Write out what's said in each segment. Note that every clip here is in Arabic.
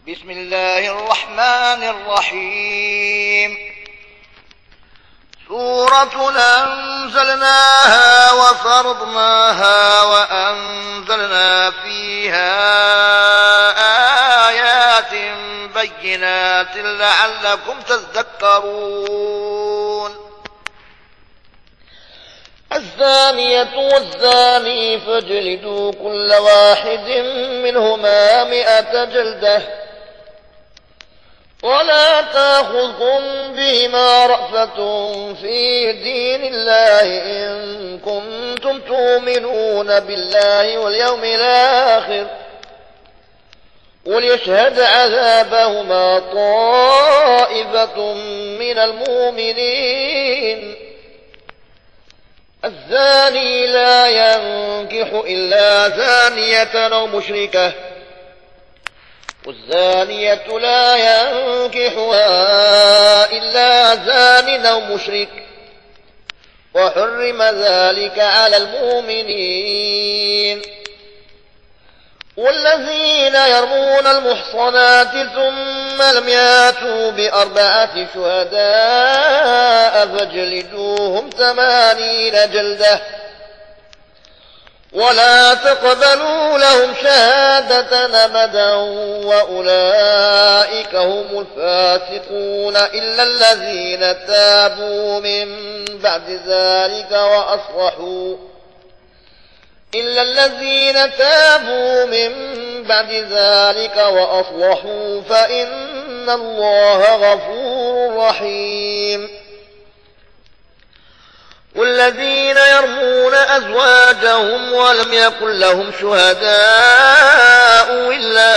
بسم الله الرحمن الرحيم. سورة أنزلناها وفرضناها وأنزلنا فيها آيات بينات لعلكم تذكرون. الزانية والزاني فاجلدوا كل واحد منهما 100 جلدة ولا تأخذكم بهما رأفة في دين الله إن كنتم تؤمنون بالله واليوم الآخر وليشهد عذابهما طائفة من المؤمنين. الزاني لا ينكح إلا زانية أو مشركة والزانية لا ينكحها إلا زان أو مشرك وحرم ذلك على المؤمنين. والذين يرمون المحصنات ثم لم ياتوا ب4 شهداء فاجلدوهم 80 جلدة ولا تقبلوا لهم شهادة أبدا وأولئك هم الفاسقون إلا الذين تابوا من بعد ذلك وأصلحوا فإن الله غفور رحيم. والذين يرمون أزواجهم ولم يكن لهم شهداء إلا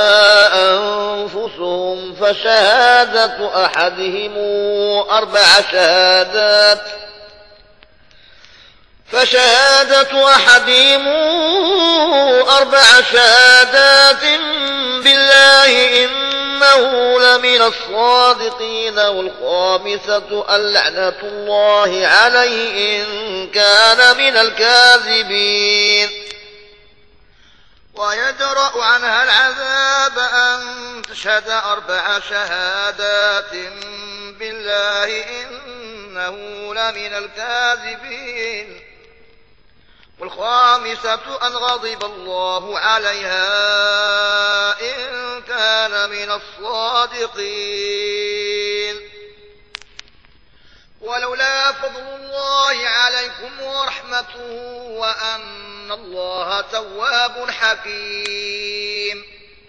أنفسهم فشهادة أحدهم 4 شهادات بالله إنه لمن الصادقين والخامسة اللعنة الله عليه إن كان من الكاذبين. ويدرأ عنها العذاب أن تشهد 4 شهادات بالله إنه لمن الكاذبين والخامسة أن غضب الله عليها إن كان من الصادقين. ولولا فضل الله عليكم ورحمته وأن الله تواب حكيم.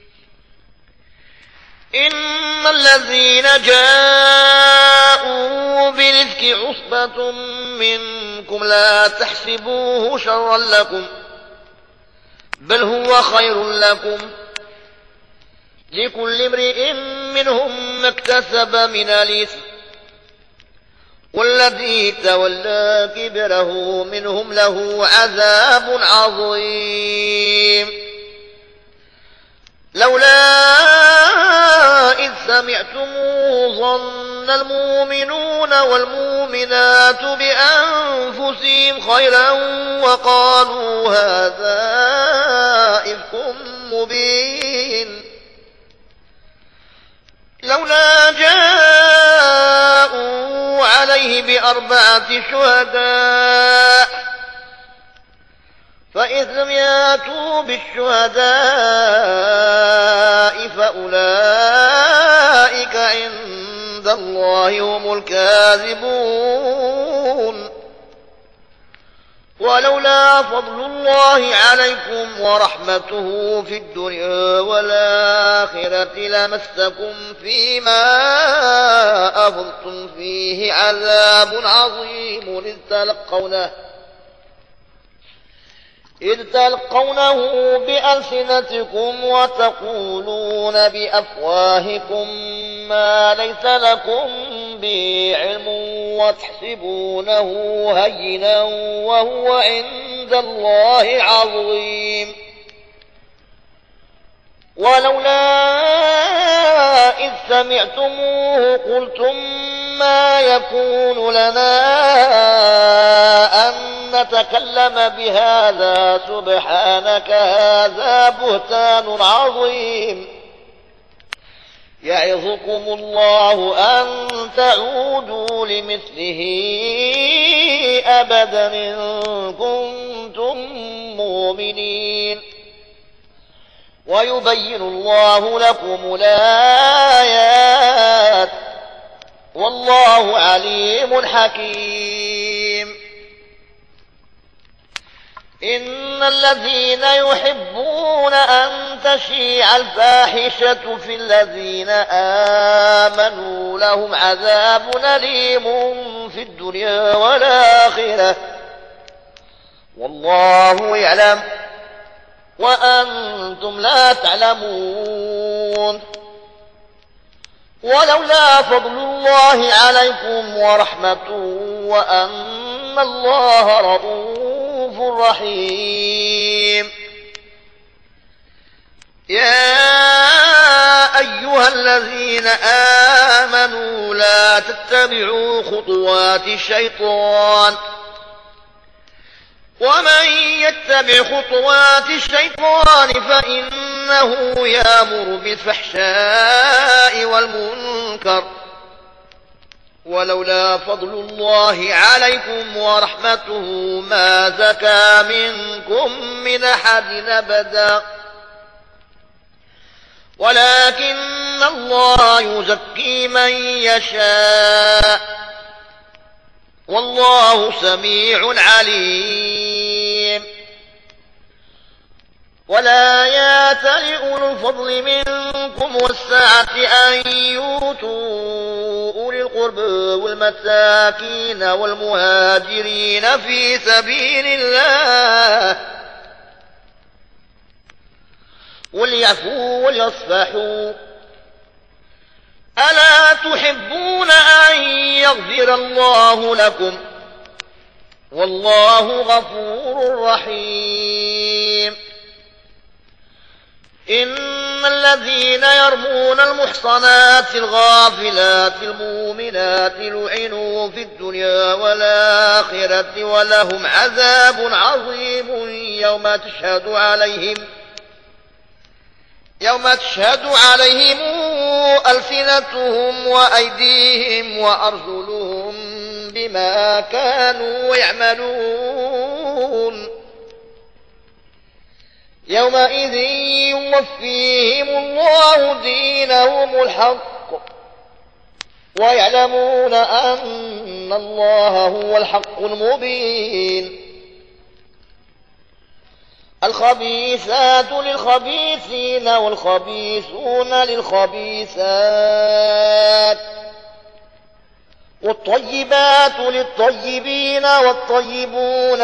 إن الذين جاءوا بالإفك عصبة منكم لا تحسبوه شرا لكم بل هو خير لكم لكل امرئ منهم ما اكتسب من الإثم والذي تولى كبره منهم له عذاب عظيم. لولا إذ سمعتموه ظن المؤمنون والمؤمنات بأنفسهم خيرا وقالوا هذا إفك مبين. لولا جاءوا عليه ب4 شهداء فإذ لم ياتوا بالشهداء فأولئك عند الله هم الكاذبون. ولولا فضل الله عليكم ورحمته في الدنيا والآخرة لمسكم فيما أفضتم فيه عذاب عظيم إذ تلقونه بألسنتكم وتقولون بأفواهكم ما ليس لكم به علم وتحسبونه هينا وهو عند الله عظيم. ولولا إذ سمعتموه قلتم ما يكون لنا أن نتكلم بهذا سبحانك هذا بهتان عظيم. يعظكم الله أن تعودوا لمثله أبدا إن كنتم مؤمنين ويبين الله لكم الآيات والله عليم حكيم. إن الذين يحبون أن تشيع الفاحشة في الذين آمنوا لهم عذاب أليم في الدنيا والآخرة والله يعلم وأنتم لا تعلمون. ولولا فضل الله عليكم ورحمته وأن الله رؤوف رحيم. يا أيها الذين آمنوا لا تتبعوا خطوات الشيطان ومن يتبع خطوات الشيطان فإنه يأمر بالفحشاء والمنكر ولولا فضل الله عليكم ورحمته ما زكى منكم من أحد أبدا ولكن الله يزكي من يشاء والله سميع عليم. ولا يأتل أولو الفضل منكم والسعة أن يؤتوا أولي القربى والمساكين والمهاجرين في سبيل الله وليعفوا وليصفحوا ألا تحبون أن يغفر الله لكم والله غفور رحيم. إن الذين يرمون المحصنات الغافلات المؤمنات لعنوا في الدنيا والآخرة ولهم عذاب عظيم يوم تشهد عليهم ألسنتهم وأيديهم وأرجلهم بما كانوا يعملون يومئذ يوفيهم الله دينهم الحق ويعلمون أن الله هو الحق المبين. الخبيثات للخبيثين والخبيثون للخبيثات والطيبات للطيبين والطيبون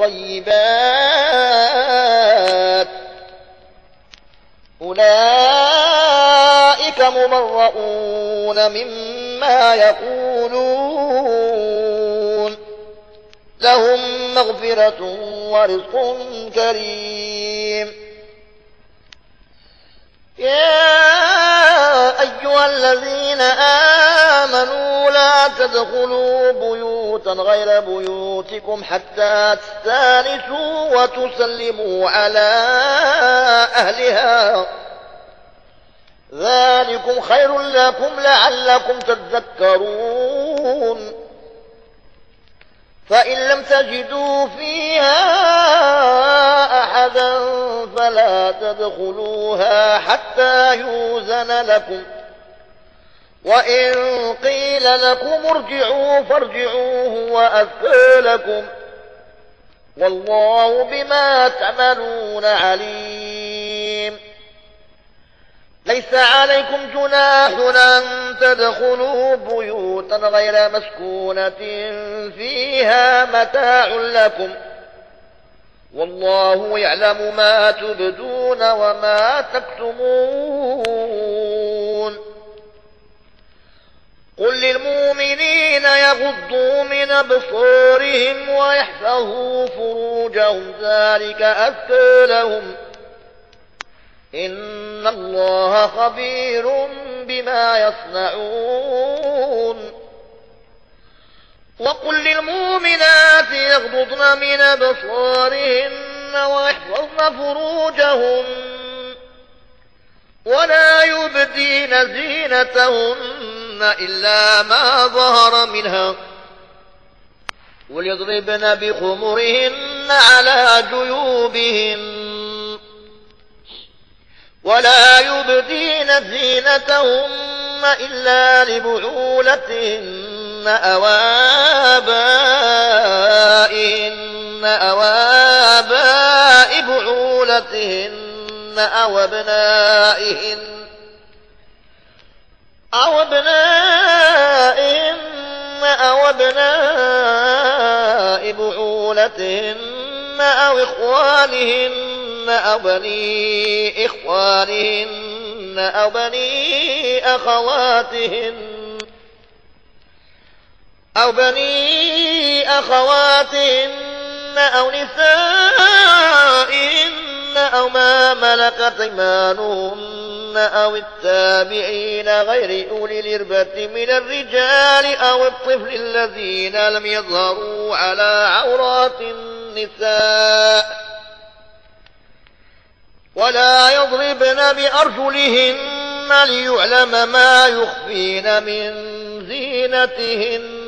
للطيبات أولئك مبرؤون مما يقولون لهم مغفرة ورزق كريم. يا أيها الذين آمنوا لا تدخلوا بيوتا غير بيوتكم حتى تستانسوا وتسلموا على أهلها ذلكم خير لكم لعلكم تذكرون. فإن لم تجدوا فيها أحدا فلا تدخلوها حتى يؤذن لكم وإن قيل لكم ارجعوا فارجعوا هو أزكى لكم والله بما تعملون عليم. ليس عليكم جناح أن تدخلوا بيوتا غير مسكونة فيها متاع لكم والله يعلم ما تبدون وما تكتمون. قل للمؤمنين يغضوا من أبصارهم ويحفظوا فروجهم ذلك أزكى لهم إن الله خبير بما يصنعون. وقل للمؤمنات يغضضن من أبصارهن ويحفظن فروجهن ولا يبدين زينتهن زينتهن إلا ما ظهر منها وليضربن بخمرهن على جيوبهن ولا يبدين زينتهن إلا لبعولتهن أو آبائهن أو آباء بعولتهن أو أبنائهن أو أبناء بعولتهن أو إخوانهن أو بني إخوانهن أو بني أخواتهن أو نسائهن أو ما ملكت أيمانهن أو التابعين غير أولي الإربة من الرجال أو الطفل الذين لم يظهروا على عورات النساء ولا يضربن بأرجلهن ليعلم ما يخفين من زينتهن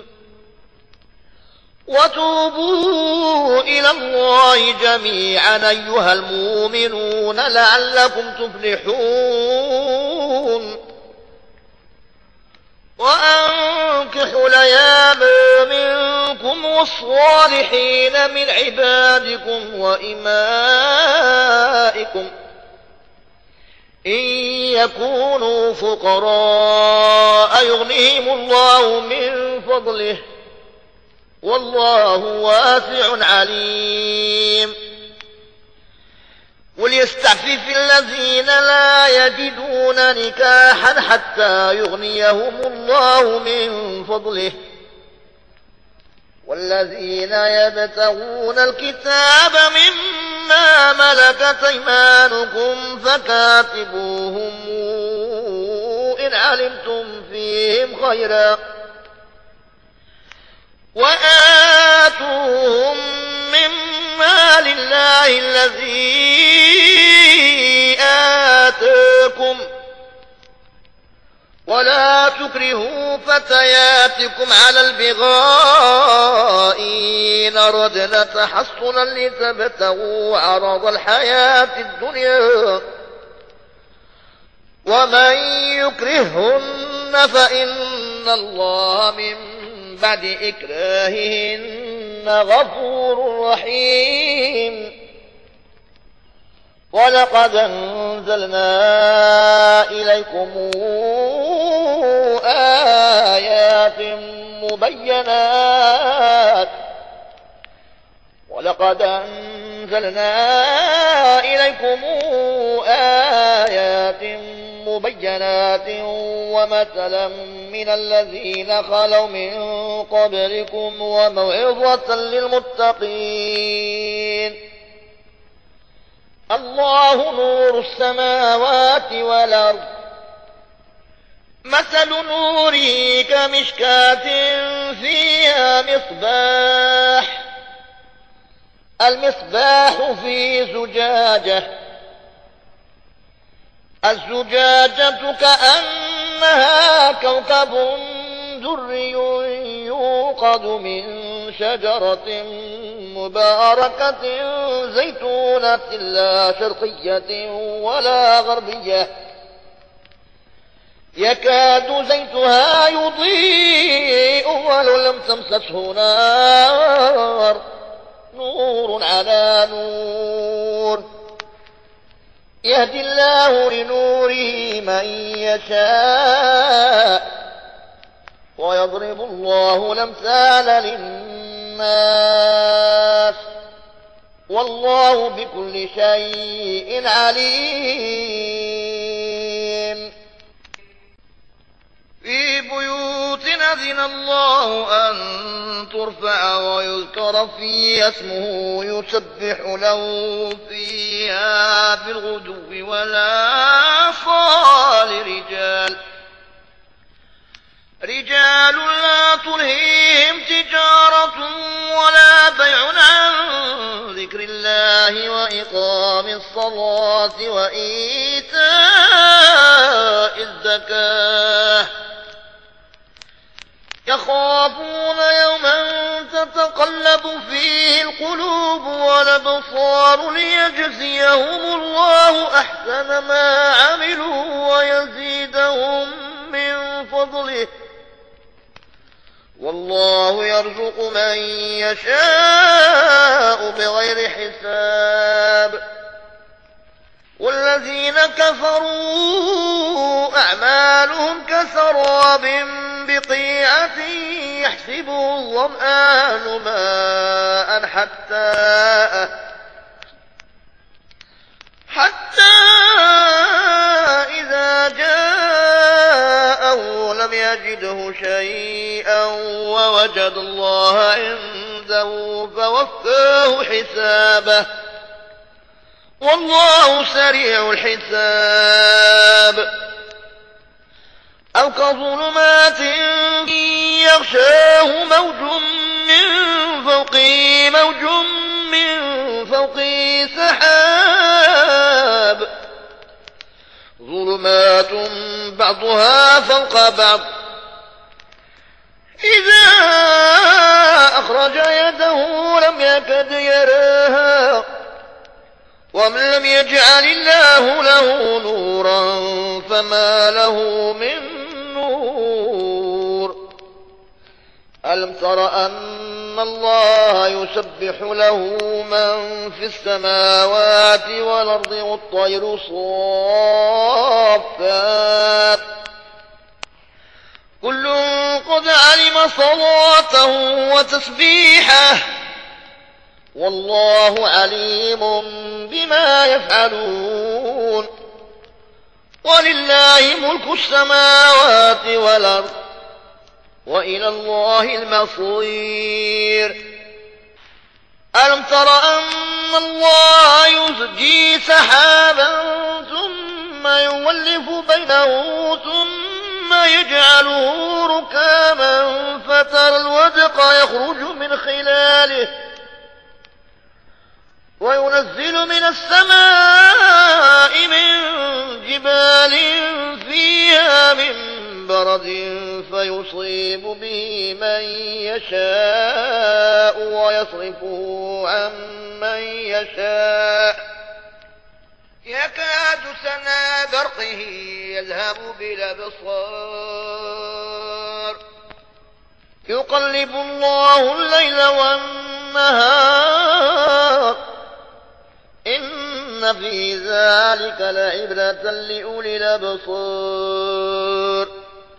وتوبوا إلى الله جميعا أيها المؤمنون لعلكم تفلحون وأنكحوا الأيام منكم والصالحين من عبادكم وإمائكم إن يكونوا فقراء يغنيهم الله من فضله والله واسع عليم وليستعفف الذين لا يجدون نكاحا حتى يغنيهم الله من فضله والذين يبتغون الكتاب مما ملكت أيمانكم فكاتبوهم إن علمتم فيهم خيرا وآتوهم مما لله الذي آتاكم ولا تكرهوا فتياتكم على البغاء إن أردنا تحصنا لتبتغوا عرض الحياة الدنيا ومن يكرههن فإن الله من بعد إكراههن غفور رحيم ولقد أنزلنا إليكم آيات مبينات ومثلا من الذين خلوا من قبلكم وموعظة للمتقين الله نور السماوات والأرض مثل نوره كمشكاة فيها المصباح في الزجاجة كأنها كوكب دري يوقد من شجرة مباركة زيتونة لا شرقية ولا غربية يكاد زيتها يضيء ولو لم تمسسه نار نور على نور يهدي الله لنوره من يشاء ويضرب الله الأمثال للناس والله بكل شيء عليم في بيوت أذن الله أن ترفع ويذكر فيها اسمه يسبح له فيها بالغدو والآصال رجال لا تلهيهم تجارة ولا بيع عن ذكر الله وإقام الصلاة وإيتاء الزكاة الزكاة يخافون يوما تتقلب فيه القلوب والأبصار ليجزيهم الله أحسن ما عملوا ويزيدهم من فضله والله يرزق من يشاء بغير حساب والذين كفروا أعمالهم كسراب بقيعة يحسبه الظمآن ماء حتى إذا جاءه لم يجده شيئا ووجد الله عنده فوفاه حسابه والله سريع الحساب أو كظلمات يغشاه موج من فوقه سحاب ظلمات بعضها فوق بعض إذا أخرج يده لم يكد يراها ومن لم يجعل الله له نورا فما له من نور ألم تر أن الله يسبح له من في السماوات والأرض والطير صافات كل قد علم صلاته وتسبيحه والله عليم بما يفعلون ولله ملك السماوات والأرض وإلى الله المصير ألم تر أن الله يزجي سحابا ثم يولف بينه ثم يجعله ركاما فترى الودق يخرج من خلاله وينزل من السماء من جبال فيها من برد فيصيب به من يشاء ويصرفه عن من يشاء يكاد سنا برقه يذهب بالأبصار يقلب الله الليل والنهار إن في ذلك لعبرة لأولي الأبصار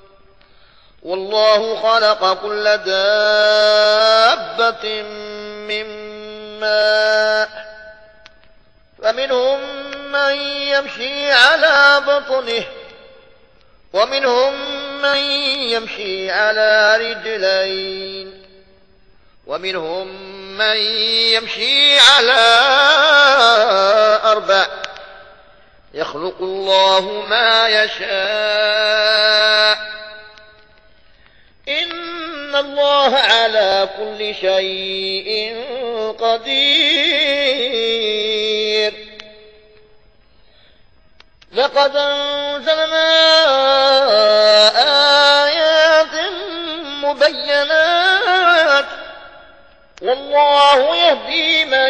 والله خلق كل دابة من ماء فمنهم من يمشي على بطنه ومنهم من يمشي على رجلين ومنهم من يمشي على أربع يخلق الله ما يشاء إن الله على كل شيء قدير لقد أنزلنا آيات مبينات والله يهدي من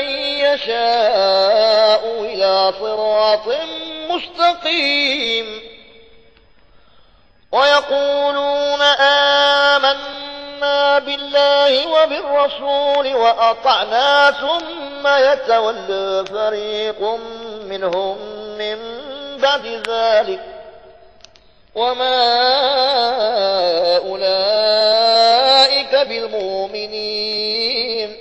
يشاء إلى صراط مستقيم ويقولون آمنا بالله وبالرسول وأطعنا ثم يتولى فريق منهم من بعد ذلك وما أولئك بالمؤمنين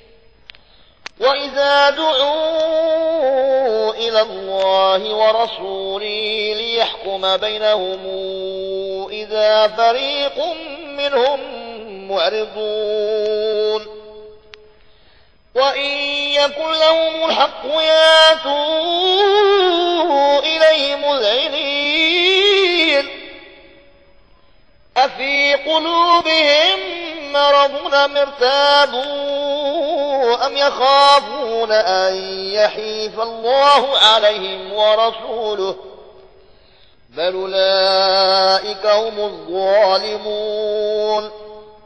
وإذا دعوا إلى الله ورسوله ليحكم بينهم إذا فريق منهم معرضون وإن يكن لهم الحق ياتوا إليه مذعنين أفي قلوبهم مرض أم ارتابوا أم يخافون أن يحيف الله عليهم ورسوله بل أولئك هم الظالمون.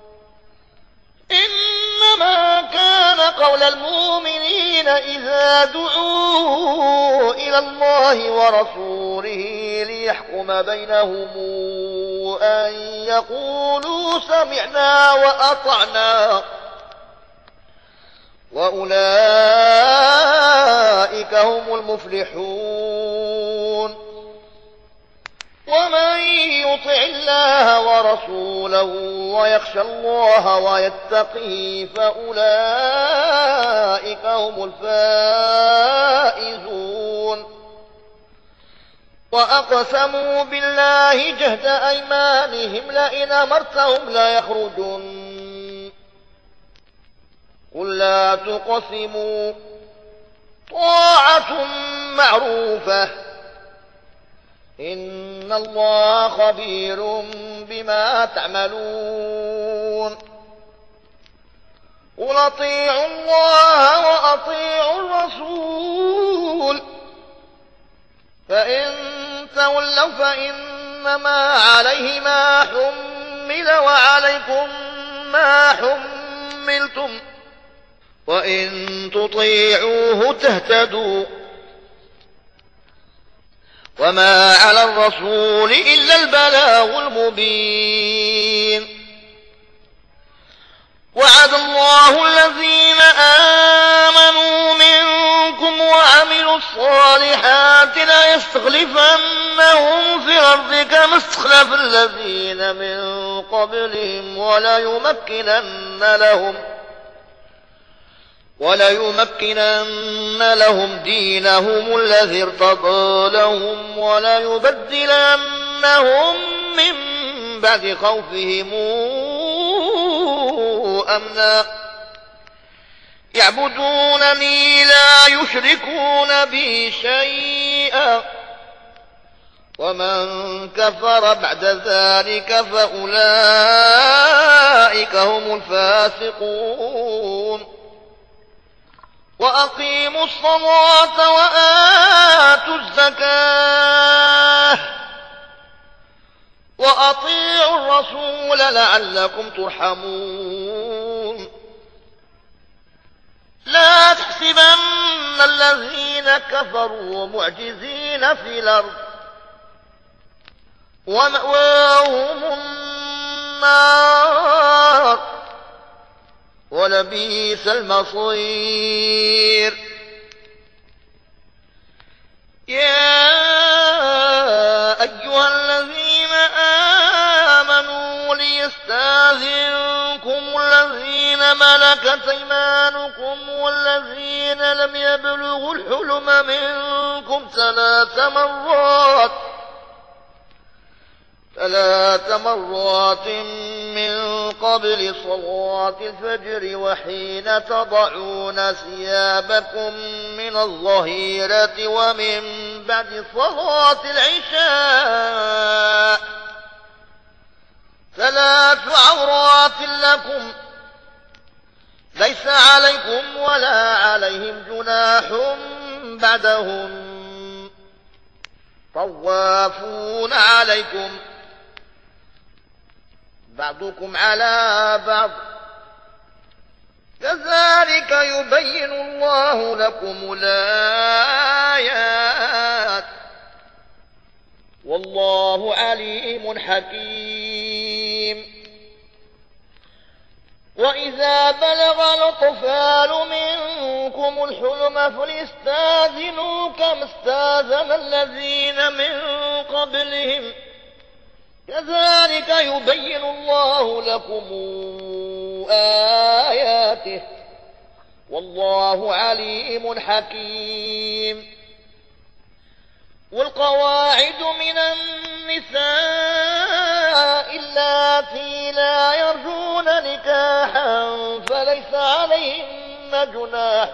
إنما كان قول المؤمنين إذا دعوا إلى الله ورسوله ليحكم بينهم أن يقولوا سمعنا وأطعنا وأولئك هم المفلحون. ومن يطع الله ورسوله ويخشى الله ويتقه فأولئك هم الفائزون. وأقسموا بالله جهد أيمانهم لئن أمرتهم ليخرجن قل لا تقسموا طاعة معروفة إن الله خبير بما تعملون. قل أطيعوا الله وأطيعوا الرسول فإن تولوا فإنما عليه ما حمل وعليكم ما حملتم وإن تطيعوه تهتدوا وما على الرسول إلا البلاغ المبين. وعد الله الذين آمنوا منكم وعملوا الصالحات ليستخلفنهم في الأرض كما استخلف الذين من قبلهم وليمكنن لهم دينهم الذي ارتضى لهم وليبدلنهم من بعد خوفهم أمنا يعبدونني لا يشركون بي شيئا ومن كفر بعد ذلك فأولئك هم الفاسقون. وأقيموا الصلاة وآتوا الزكاة وأطيعوا الرسول لعلكم ترحمون. لا تحسبن الذين كفروا معجزين في الأرض ومأواهم النار ولبئس المصير. يا أيها الذين آمنوا ليستأذنكم الذين ملكت أيمانكم والذين لم يبلغوا الحلم منكم ثلاث مرات من قبل صلاة الفجر وحين تضعون ثيابكم من الظهيرة ومن بعد صلاة العشاء 3 عورات لكم ليس عليكم ولا عليهم جناح بعدهم طوافون عليكم بعضكم على بعض كذلك يبين الله لكم الآيات والله عليم حكيم. وإذا بلغ الأطفال منكم الحلم فليستأذنوا كما استأذن الذين من قبلهم كذلك يبين الله لكم آياته والله عليم حكيم. والقواعد من النساء اللاتي لا يرجون نكاحا فليس عليهن جناح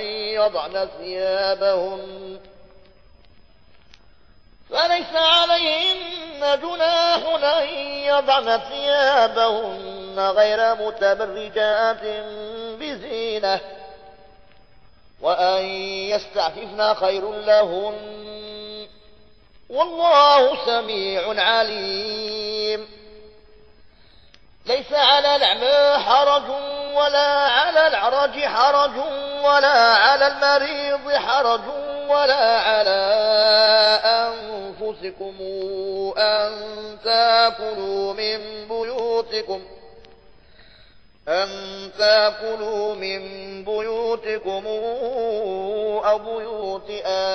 أن يضعن ثيابهن غير متبرجات بزينة وأن يستعففن خير لهن والله سميع عليم. ليس على الأعمى حرج ولا على الأعرج حرج ولا على المريض حرج ولا على أنفسكم أن تأكلوا من بيوتكم أو بيوت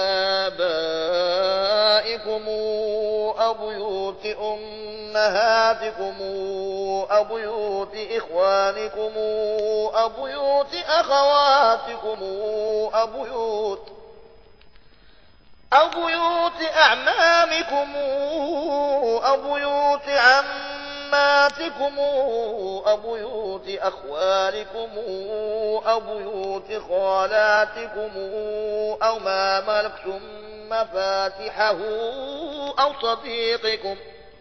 آبائكم أو بيوت أمهاتكم أو بيوت إخوانكم أو بيوت أخواتكم أو بيوت أعمامكم أو بيوت عماتكم أو بيوت أخوالكم أو بيوت خالاتكم أو ما ملكتم مفاتحه أو صديقكم.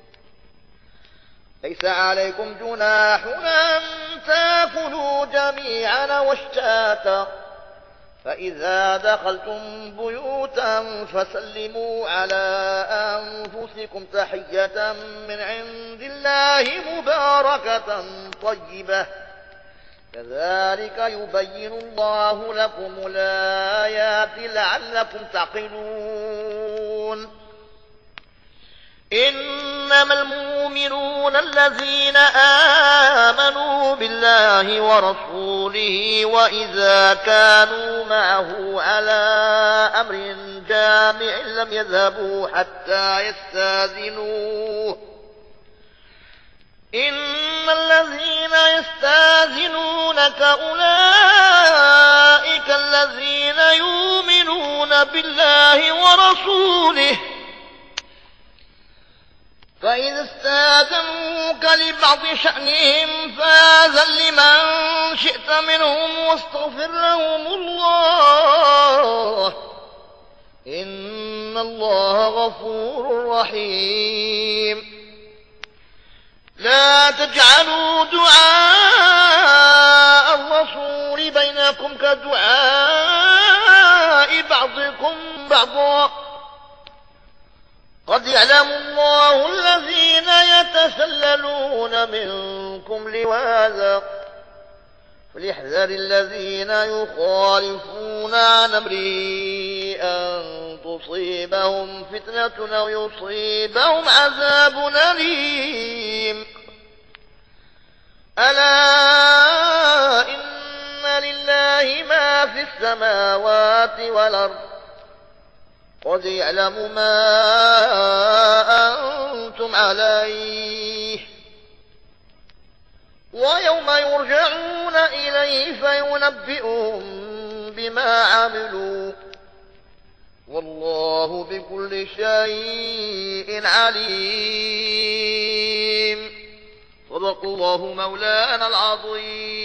ليس عليكم جناح أن تأكلوا جميعا واشتاتا، فإذا دخلتم بيوتا فسلموا على أنفسكم تحية من عند الله مباركة طيبة، كذلك يبين الله لكم الآيات لعلكم تعقلون. إنما المؤمنون الذين آمنوا بالله ورسوله وإذا كانوا معه على أمر جامع لم يذهبوا حتى يستاذنوه. إن الذين يستاذنونك أولئك الذين يؤمنون بالله ورسوله، فإذا استاذنوك لبعض شأنهم فآذن لمن شئت منهم واستغفر لهم الله، إن الله غفور رحيم. لا تجعلوا دعاء الرسول بينكم كدعاء بعضكم بعضا، قد يعلم الله الذين يتسللون منكم لواذا، فليحذر الذين يخالفون عن أمره أن تصيبهم فتنة أو يصيبهم عذاب أليم. ألا إن لله ما في السماوات والأرض، قد يعلم ما أنتم عليه، ويوم يرجعون إليه فينبئهم بما عملوا، والله بكل شيء عليم. صدق الله مولانا العظيم.